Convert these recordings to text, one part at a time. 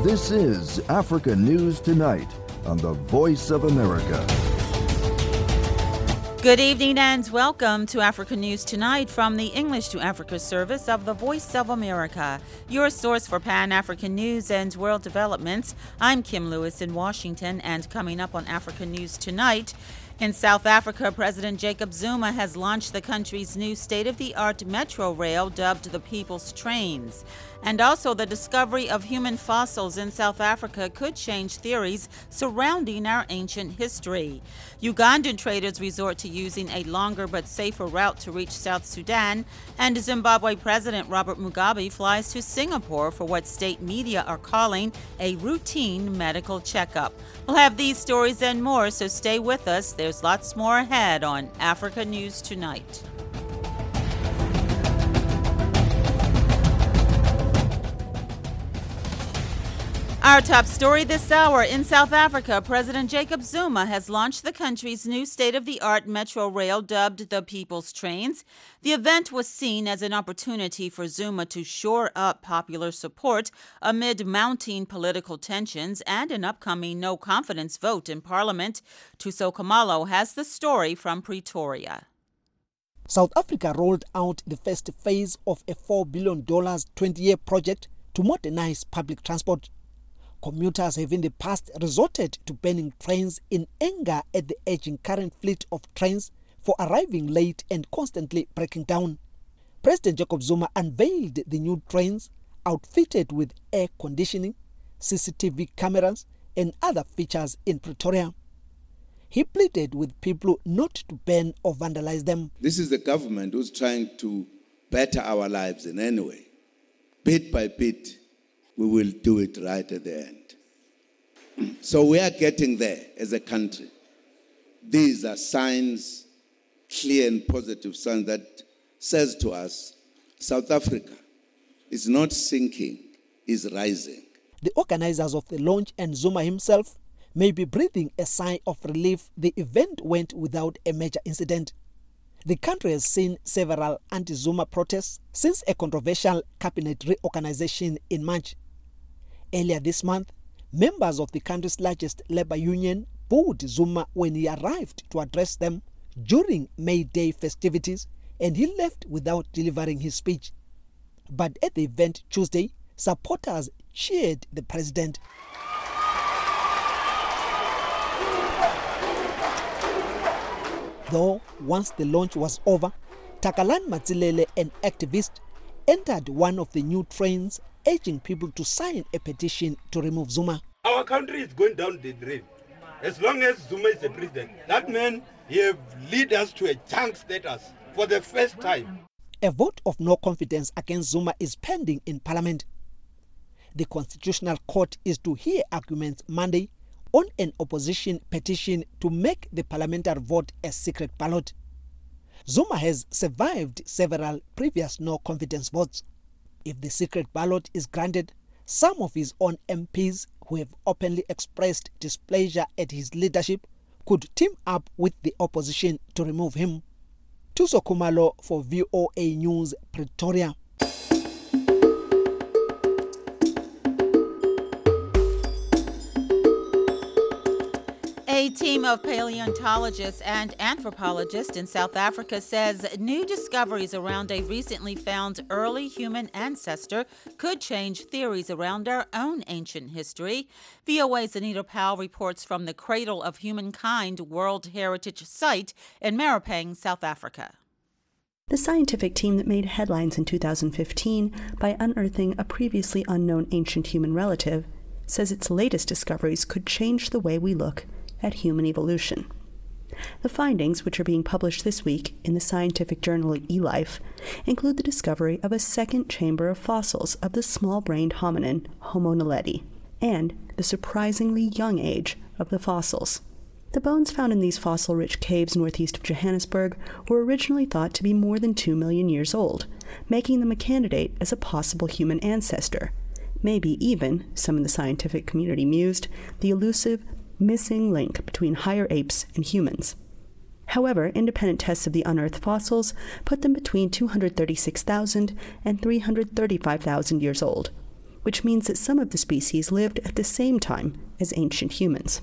This is Africa News Tonight on the Voice of America. Good evening and welcome to Africa News Tonight from the English to Africa service of the Voice of America, your source for Pan-African news and world developments. I'm Kim Lewis in Washington, and coming up on Africa News Tonight, in South Africa, President Jacob Zuma has launched the country's new state-of-the-art metro rail dubbed the People's Trains. And also, the discovery of human fossils in South Africa could change theories surrounding our ancient history. Ugandan traders resort to using a longer but safer route to reach South Sudan, and Zimbabwe President Robert Mugabe flies to Singapore for what state media are calling a routine medical checkup. We'll have these stories and more, so stay with us. There's lots more ahead on Africa News Tonight. Our top story this hour: in South Africa, President Jacob Zuma has launched the country's new state-of-the-art metro rail dubbed the People's Trains. The event was seen as an opportunity for Zuma to shore up popular support amid mounting political tensions and an upcoming no-confidence vote in Parliament. Tuso Khumalo has the story from Pretoria. South Africa rolled out the first phase of a $4 billion 20-year project to modernize public transport. Commuters have in the past resorted to burning trains in anger at the aging current fleet of trains for arriving late and constantly breaking down. President Jacob Zuma unveiled the new trains outfitted with air conditioning, CCTV cameras, and other features in Pretoria. He pleaded with people not to burn or vandalize them. This is the government who's trying to better our lives in any way. Bit by bit, we will do it right at the end. So we are getting there as a country. These are signs, clear and positive signs that says to us, South Africa is not sinking, is rising. The organizers of the launch and Zuma himself may be breathing a sigh of relief the event went without a major incident. The country has seen several anti-Zuma protests since a controversial cabinet reorganization in March. Earlier this month, members of the country's largest labor union booed Zuma when he arrived to address them during May Day festivities, and he left without delivering his speech. But at the event Tuesday, supporters cheered the president. Though once the launch was over, Takalani Matsilele, an activist, entered one of the new trains, urging people to sign a petition to remove Zuma. Our country is going down the drain. As long as Zuma is the president, that man, he have lead us to a junk status for the first time. A vote of no confidence against Zuma is pending in Parliament. The Constitutional Court is to hear arguments Monday on an opposition petition to make the parliamentary vote a secret ballot. Zuma has survived several previous no-confidence votes. If the secret ballot is granted, some of his own MPs who have openly expressed displeasure at his leadership could team up with the opposition to remove him. Tuso Khumalo for VOA News, Pretoria. A team of paleontologists and anthropologists in South Africa says new discoveries around a recently found early human ancestor could change theories around our own ancient history. VOA's Anita Powell reports from the Cradle of Humankind World Heritage Site in Maripang, South Africa. The scientific team that made headlines in 2015 by unearthing a previously unknown ancient human relative says its latest discoveries could change the way we look at human evolution. The findings, which are being published this week in the scientific journal eLife, include the discovery of a second chamber of fossils of the small-brained hominin Homo naledi, and the surprisingly young age of the fossils. The bones found in these fossil-rich caves northeast of Johannesburg were originally thought to be more than 2 million years old, making them a candidate as a possible human ancestor. Maybe even, some in the scientific community mused, the elusive missing link between higher apes and humans. However, independent tests of the unearthed fossils put them between 236,000 and 335,000 years old. which means that some of the species lived at the same time as ancient humans.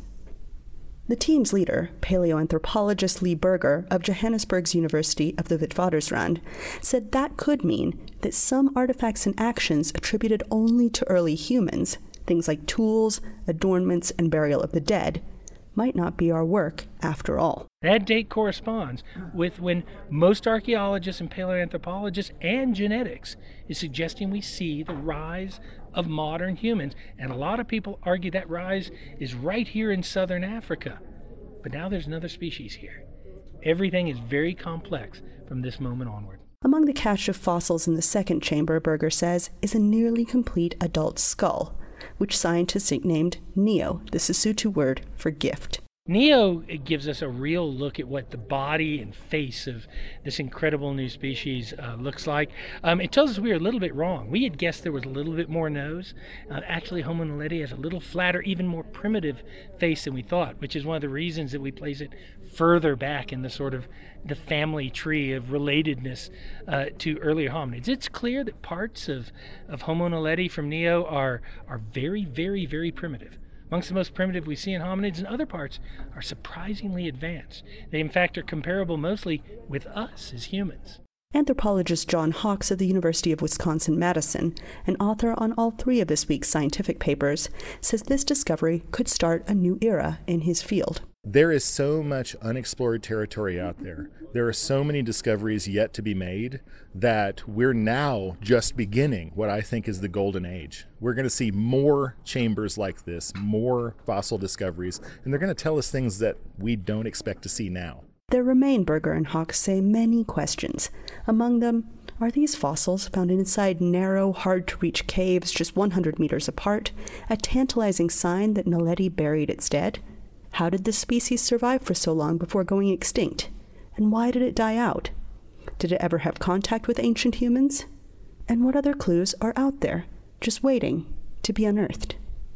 The team's leader, paleoanthropologist Lee Berger of Johannesburg's University of the Witwatersrand, said that could mean that some artifacts and actions attributed only to early humans, things like tools, adornments, and burial of the dead, might not be our work after all. That date corresponds with when most archaeologists and paleoanthropologists and genetics is suggesting we see the rise of modern humans. And a lot of people argue that rise is right here in southern Africa. But now there's another species here. Everything is very complex from this moment onward. Among the cache of fossils in the second chamber, Berger says, is a nearly complete adult skull, which scientists nicknamed Neo, the Sesotho word for gift. Neo gives us a real look at what the body and face of this incredible new species looks like. It tells us we were a little bit wrong. We had guessed there was a little bit more nose. Actually, Homo naledi has a little flatter, even more primitive face than we thought, which is one of the reasons that we place it further back in the sort of the family tree of relatedness to earlier hominids. It's clear that parts of Homo naledi from Neo are very, very, very primitive. Amongst the most primitive we see in hominids, and other parts are surprisingly advanced. They, in fact, are comparable mostly with us as humans. Anthropologist John Hawks of the University of Wisconsin-Madison, an author on all three of this week's scientific papers, says this discovery could start a new era in his field. There is so much unexplored territory out there. There are so many discoveries yet to be made that we're now just beginning what I think is the golden age. We're going to see more chambers like this, more fossil discoveries, and they're going to tell us things that we don't expect to see now. There remain, Berger and Hawks say, many questions. Among them, are these fossils found inside narrow, hard-to-reach caves just 100 meters apart a tantalizing sign that Naledi buried its dead? How did this species survive for so long before going extinct? And why did it die out? Did it ever have contact with ancient humans? And what other clues are out there, just waiting to be unearthed?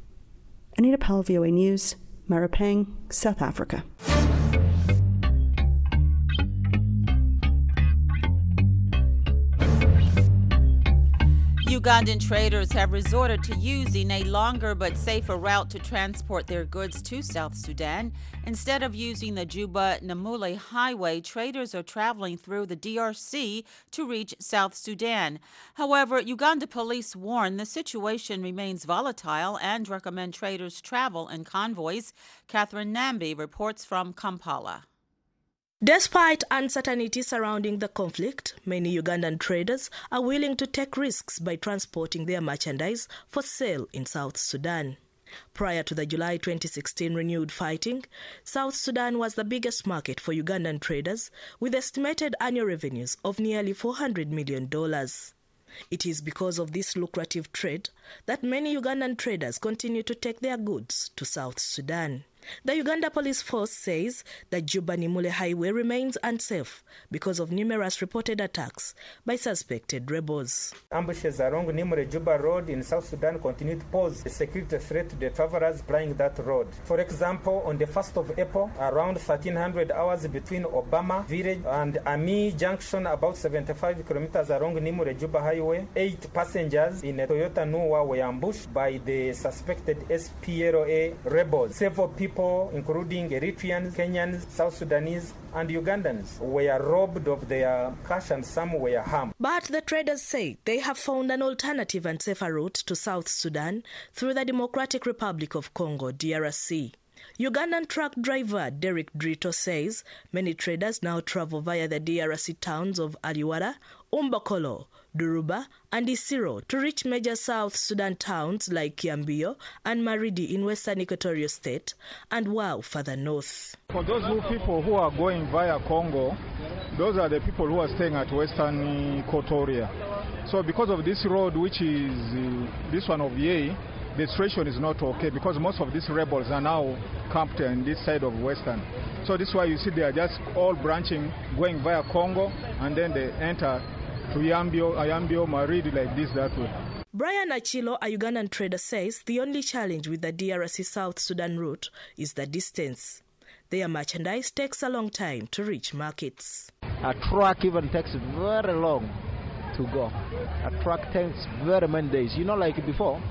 Anita Powell, VOA News, Marapeng, South Africa. Ugandan traders have resorted to using a longer but safer route to transport their goods to South Sudan. Instead of using the Juba-Namule Highway, traders are traveling through the DRC to reach South Sudan. However, Uganda police warn the situation remains volatile and recommend traders travel in convoys. Catherine Nambi reports from Kampala. Despite uncertainty surrounding the conflict, many Ugandan traders are willing to take risks by transporting their merchandise for sale in South Sudan. Prior to the July 2016 renewed fighting, South Sudan was the biggest market for Ugandan traders, with estimated annual revenues of nearly $400 million. It is because of this lucrative trade that many Ugandan traders continue to take their goods to South Sudan. The Uganda Police Force says the Juba-Namule Highway remains unsafe because of numerous reported attacks by suspected rebels. Ambushes along Nimule-Juba Road in South Sudan continue to pose a security threat to the travelers plying that road. For example, on the 1st of April, around 1300 hours between Obama Village and Ami Junction, about 75 kilometers along Nimule-Juba Highway, 8 passengers in a Toyota Noah were ambushed by the suspected SPLA rebels. Several people, including Eritreans, Kenyans, South Sudanese, and Ugandans, were robbed of their cash and some were harmed. But the traders say they have found an alternative and safer route to South Sudan through the Democratic Republic of Congo, DRC. Ugandan truck driver Derek Drito says many traders now travel via the DRC towns of Ariwara, Umbakolo, Duruba, and Isiro to reach major South Sudan towns like Kiambio and Maridi in western Equatorial State and Wau further north. For those people who are going via Congo, those are the people who are staying at western Equatoria. So because of this road, which is this one of Yei, the situation is not okay because most of these rebels are now camped on this side of western. So this is why you see they are just all branching, going via Congo, and then they enter to Ayambio, Maridi, like this, that way. Brian Achilo, a Ugandan trader, says the only challenge with the DRC South Sudan route is the distance. Their merchandise takes a long time to reach markets. A truck even takes very long to go. A truck takes very many days. You know, like before,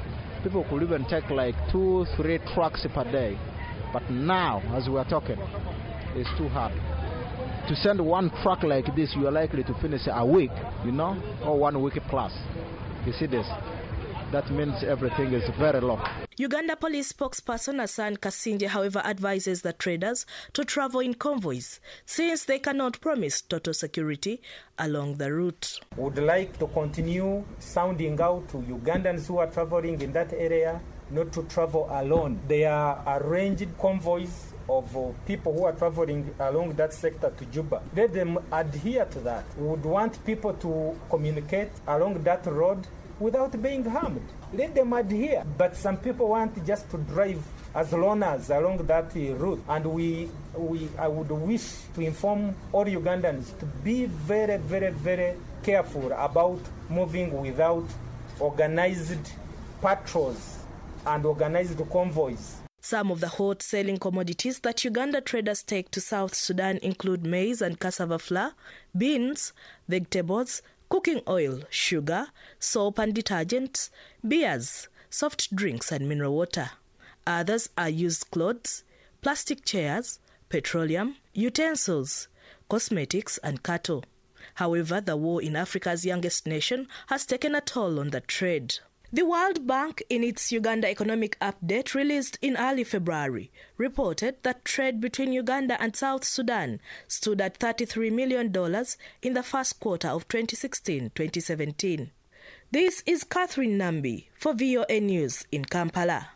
People could even take like 2-3 trucks per day. But now, as we are talking, it's too hard. To send one truck like this, you are likely to finish a week, or 1 week plus. You see this? That means everything is very low. Uganda police spokesperson Hassan Kasinje, however, advises the traders to travel in convoys since they cannot promise total security along the route. Would like to continue sounding out to Ugandans who are traveling in that area not to travel alone. They are arranged convoys of people who are traveling along that sector to Juba. Let them adhere to that. We would want people to communicate along that road without being harmed. Let them adhere. But some people want just to drive as loners along that route. And I would wish to inform all Ugandans to be very, very, very careful about moving without organized patrols and organized convoys. Some of the hot-selling commodities that Uganda traders take to South Sudan include maize and cassava flour, beans, vegetables, cooking oil, sugar, soap and detergents, beers, soft drinks and mineral water. Others are used clothes, plastic chairs, petroleum, utensils, cosmetics and cattle. However, the war in Africa's youngest nation has taken a toll on the trade. The World Bank, in its Uganda Economic Update released in early February, reported that trade between Uganda and South Sudan stood at $33 million in the first quarter of 2016-2017. This is Catherine Nambi for VOA News in Kampala.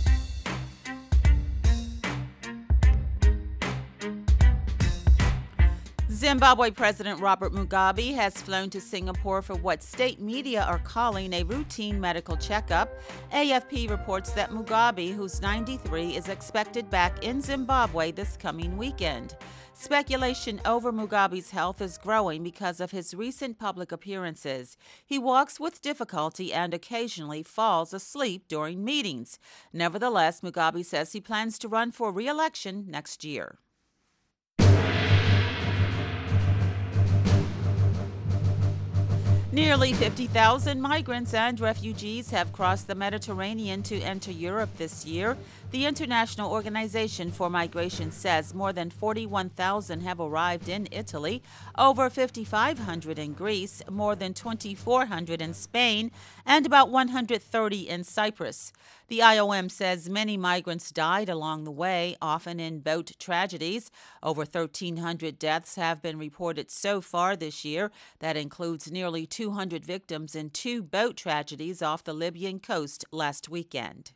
Zimbabwe President Robert Mugabe has flown to Singapore for what state media are calling a routine medical checkup. AFP reports that Mugabe, who's 93, is expected back in Zimbabwe this coming weekend. Speculation over Mugabe's health is growing because of his recent public appearances. He walks with difficulty and occasionally falls asleep during meetings. Nevertheless, Mugabe says he plans to run for re-election next year. Nearly 50,000 migrants and refugees have crossed the Mediterranean to enter Europe this year. The International Organization for Migration says more than 41,000 have arrived in Italy, over 5,500 in Greece, more than 2,400 in Spain, and about 130 in Cyprus. The IOM says many migrants died along the way, often in boat tragedies. Over 1,300 deaths have been reported so far this year. That includes nearly 200 victims in 2 boat tragedies off the Libyan coast last weekend.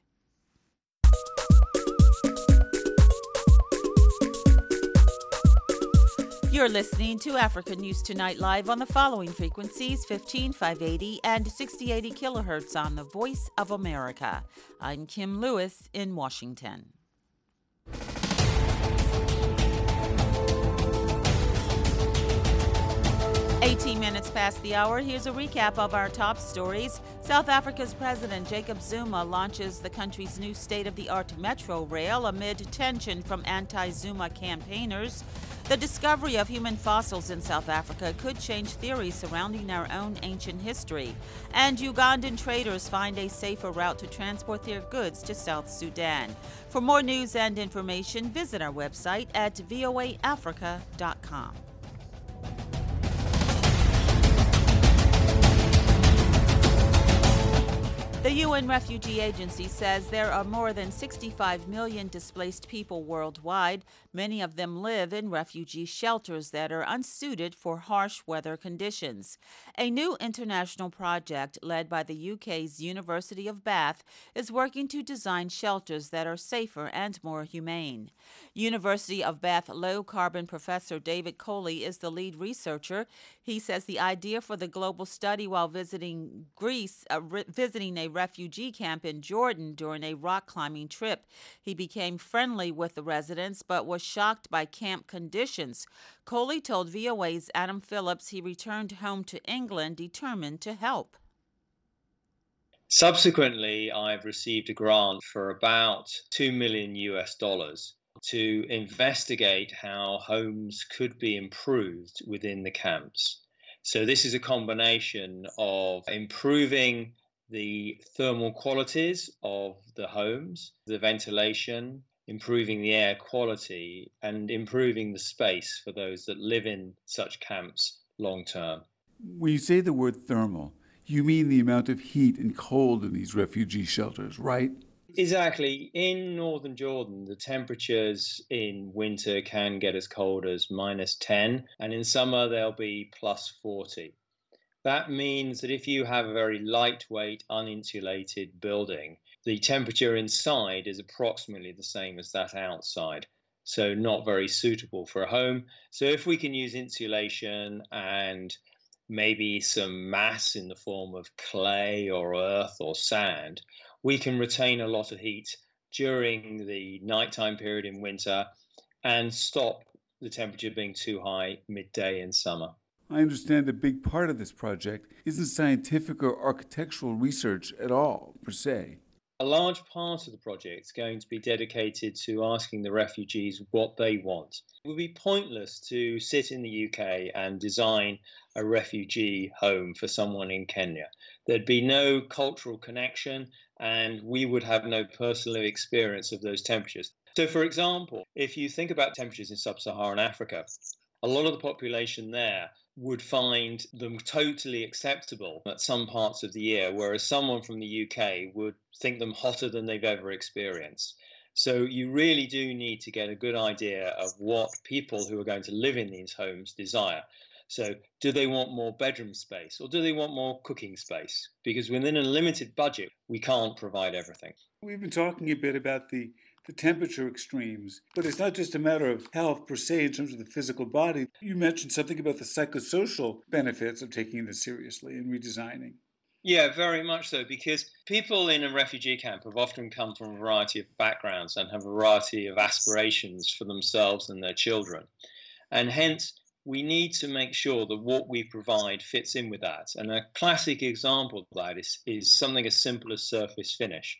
You're listening to Africa News Tonight live on the following frequencies: 15,580 and 6080 kilohertz on the Voice of America. I'm Kim Lewis in Washington. 18 minutes past the hour, here's a recap of our top stories. South Africa's President Jacob Zuma launches the country's new state-of-the-art metro rail amid tension from anti-Zuma campaigners. The discovery of human fossils in South Africa could change theories surrounding our own ancient history. And Ugandan traders find a safer route to transport their goods to South Sudan. For more news and information, visit our website at voaafrica.com. The UN Refugee Agency says there are more than 65 million displaced people worldwide. Many of them live in refugee shelters that are unsuited for harsh weather conditions. A new international project led by the UK's University of Bath is working to design shelters that are safer and more humane. University of Bath low-carbon professor David Coley is the lead researcher. He says the idea for the global study while visiting Greece, visiting a refugee camp in Jordan during a rock climbing trip. He became friendly with the residents but was shocked by camp conditions. Coley told VOA's Adam Phillips he returned home to England determined to help. Subsequently, I've received a grant for about $2 million to investigate how homes could be improved within the camps. So this is a combination of improving the thermal qualities of the homes, the ventilation, improving the air quality, and improving the space for those that live in such camps long term. When you say the word thermal, you mean the amount of heat and cold in these refugee shelters, right? Exactly. In northern Jordan, the temperatures in winter can get as cold as -10, and in summer they'll be +40. That means that if you have a very lightweight, uninsulated building, the temperature inside is approximately the same as that outside, so not very suitable for a home. So if we can use insulation and maybe some mass in the form of clay or earth or sand, we can retain a lot of heat during the nighttime period in winter and stop the temperature being too high midday in summer. I understand a big part of this project isn't scientific or architectural research at all, per se. A large part of the project is going to be dedicated to asking the refugees what they want. It would be pointless to sit in the UK and design a refugee home for someone in Kenya. There'd be no cultural connection, and we would have no personal experience of those temperatures. So, for example, if you think about temperatures in sub-Saharan Africa, a lot of the population there would find them totally acceptable at some parts of the year, whereas someone from the UK would think them hotter than they've ever experienced. So you really do need to get a good idea of what people who are going to live in these homes desire. So do they want more bedroom space, or do they want more cooking space? Because within a limited budget, we can't provide everything. We've been talking a bit about the temperature extremes, but it's not just a matter of health per se in terms of the physical body. You mentioned something about the psychosocial benefits of taking this seriously and redesigning. Yeah, very much so, because people in a refugee camp have often come from a variety of backgrounds and have a variety of aspirations for themselves and their children. And hence, we need to make sure that what we provide fits in with that. And a classic example of that is something as simple as surface finish.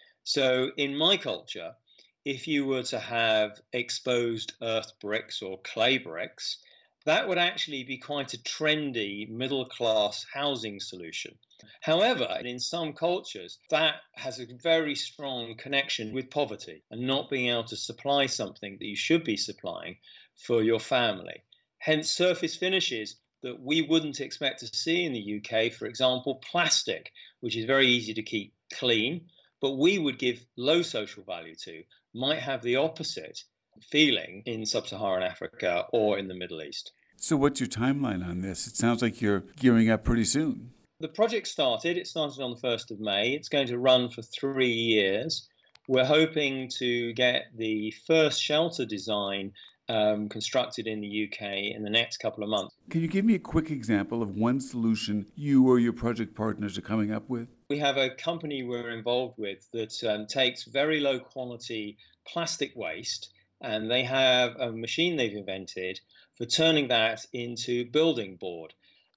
So in my culture, if you were to have exposed earth bricks or clay bricks, that would actually be quite a trendy middle-class housing solution. However, in some cultures, that has a very strong connection with poverty and not being able to supply something that you should be supplying for your family. Hence, surface finishes that we wouldn't expect to see in the UK, for example, plastic, which is very easy to keep clean, but we would give low social value to, might have the opposite feeling in sub-Saharan Africa or in the Middle East. So what's your timeline on this? It sounds like you're gearing up pretty soon. The project started on the 1st of May. It's going to run for 3 years. We're hoping to get the first shelter design constructed in the UK in the next couple of months. Can you give me a quick example of one solution you or your project partners are coming up with? We have a company we're involved with that takes very low quality plastic waste, and they have a machine they've invented for turning that into building board.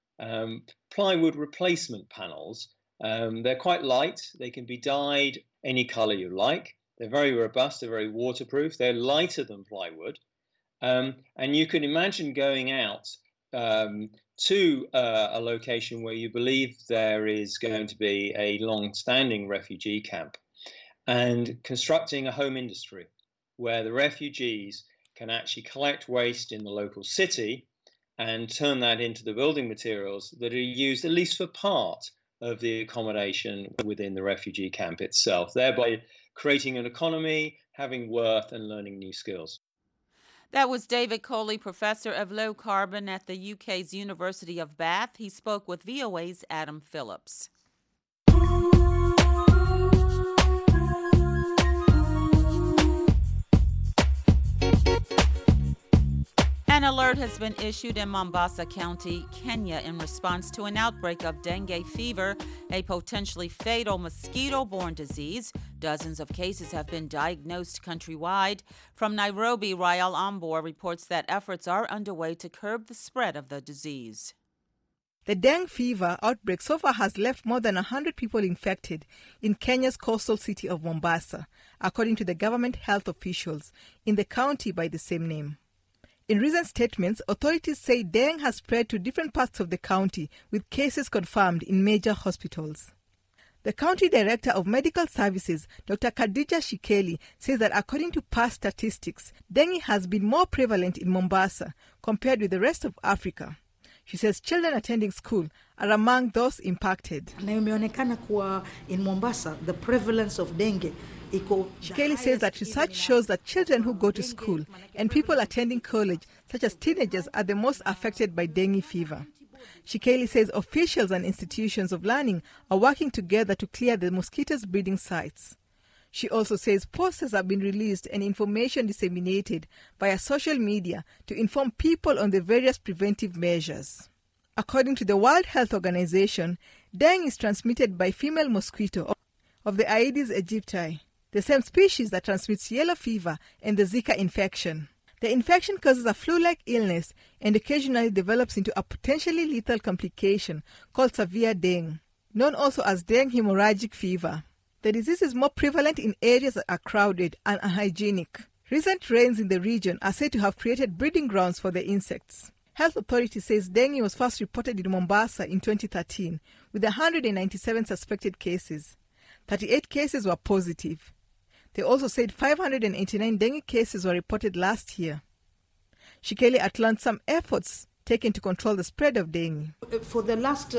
Plywood replacement panels. They're quite light. They can be dyed any color you like. They're very robust. They're very waterproof. They're lighter than plywood. And you can imagine going out to a location where you believe there is going to be a long-standing refugee camp and constructing a home industry where the refugees can actually collect waste in the local city and turn that into the building materials that are used at least for part of the accommodation within the refugee camp itself, thereby creating an economy, having worth and learning new skills. That was David Coley, Professor of Low Carbon at the UK's University of Bath. He spoke with VOA's Adam Phillips. An alert has been issued in Mombasa County, Kenya, in response to an outbreak of dengue fever, a potentially fatal mosquito-borne disease. Dozens of cases have been diagnosed countrywide. From Nairobi, Rael Ambor reports that efforts are underway to curb the spread of the disease. The dengue fever outbreak so far has left more than 100 people infected in Kenya's coastal city of Mombasa, according to the government health officials in the county by the same name. In recent statements, authorities say dengue has spread to different parts of the county, with cases confirmed in major hospitals. The The County Director of Medical Services, Dr. Khadija Shikeli, says that according to past statistics, dengue has been more prevalent in Mombasa compared with the rest of Africa. She says children attending school are among those impacted. In Mombasa, the prevalence of dengue. Shikeli says that research shows that children who go to school and people attending college, such as teenagers, are the most affected by dengue fever. Shikeli says officials and institutions of learning are working together to clear the mosquitoes' breeding sites. She also says posters have been released and information disseminated via social media to inform people on the various preventive measures. According to the World Health Organization, dengue is transmitted by female mosquito of the Aedes aegypti, the same species that transmits yellow fever and the Zika infection. The infection causes a flu-like illness and occasionally develops into a potentially lethal complication called severe dengue, known also as dengue hemorrhagic fever. The disease is more prevalent in areas that are crowded and unhygienic. Recent rains in the region are said to have created breeding grounds for the insects. Health Authority says dengue was first reported in Mombasa in 2013 with 197 suspected cases. 38 cases were positive. They also said 589 dengue cases were reported last year. Shikeli outlined some efforts taken to control the spread of dengue. For the last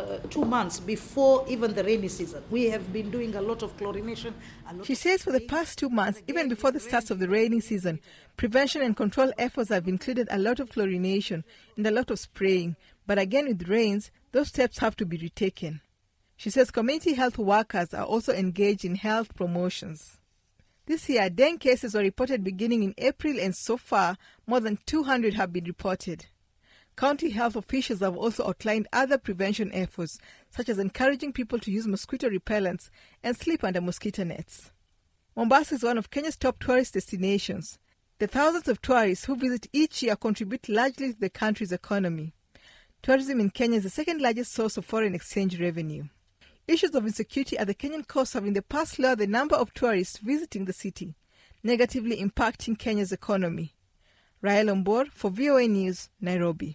2 months, before even the rainy season, we have been doing a lot of chlorination. She says for the past 2 months, even before the start of the rainy season, prevention and control efforts have included a lot of chlorination and a lot of spraying. But again, with rains, those steps have to be retaken. She says community health workers are also engaged in health promotions. This year, dengue cases were reported beginning in April, and so far, more than 200 have been reported. County health officials have also outlined other prevention efforts, such as encouraging people to use mosquito repellents and sleep under mosquito nets. Mombasa is one of Kenya's top tourist destinations. The thousands of tourists who visit each year contribute largely to the country's economy. Tourism in Kenya is the second largest source of foreign exchange revenue. Issues of insecurity at the Kenyan coast have in the past lowered the number of tourists visiting the city, negatively impacting Kenya's economy. Rael Ombor for VOA News, Nairobi.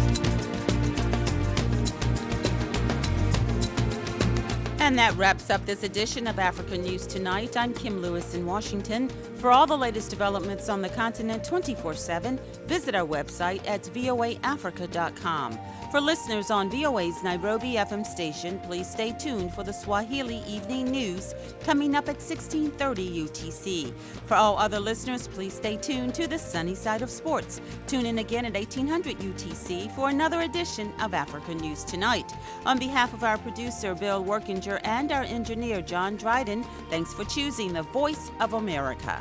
And that wraps up this edition of Africa News Tonight. I'm Kim Lewis in Washington. For all the latest developments on the continent 24/7, visit our website at voaafrica.com. For listeners on VOA's Nairobi FM station, please stay tuned for the Swahili Evening News coming up at 16:30 UTC. For all other listeners, please stay tuned to the sunny side of sports. Tune in again at 1800 UTC for another edition of Africa News Tonight. On behalf of our producer, Bill Workinger, and our engineer, John Dryden, thanks for choosing the Voice of America.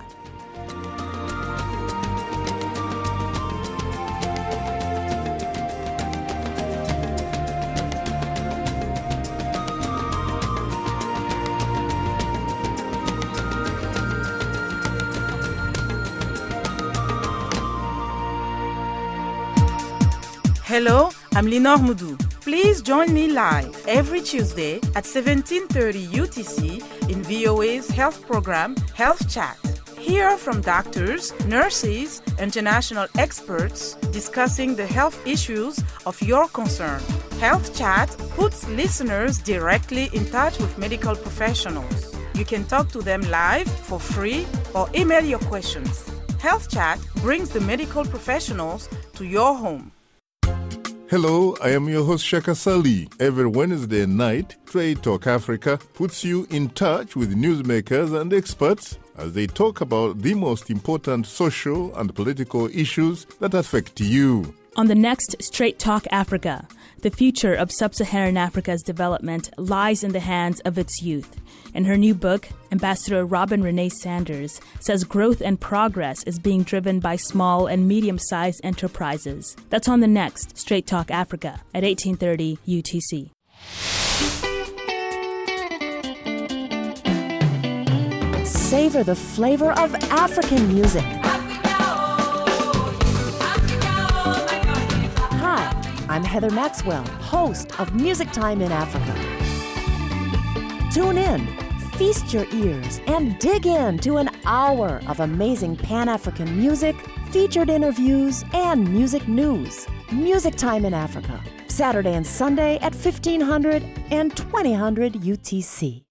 Hello, I'm Linor Moudou. Please join me live every Tuesday at 17:30 UTC in VOA's health program, Health Chat. Hear from doctors, nurses, international experts discussing the health issues of your concern. Health Chat puts listeners directly in touch with medical professionals. You can talk to them live for free or email your questions. Health Chat brings the medical professionals to your home. Hello, I am your host Shaka Sali. Every Wednesday night, Trade Talk Africa puts you in touch with newsmakers and experts as they talk about the most important social and political issues that affect you. On the next Straight Talk Africa, the future of sub-Saharan Africa's development lies in the hands of its youth. In her new book, Ambassador Robin Renee Sanders says growth and progress is being driven by small and medium-sized enterprises. That's on the next Straight Talk Africa at 18:30 UTC. Savor the flavor of African music. Hi, I'm Heather Maxwell, host of Music Time in Africa. Tune in, feast your ears, and dig into an hour of amazing Pan-African music, featured interviews, and music news. Music Time in Africa. Saturday and Sunday at 1500 and 2000 UTC.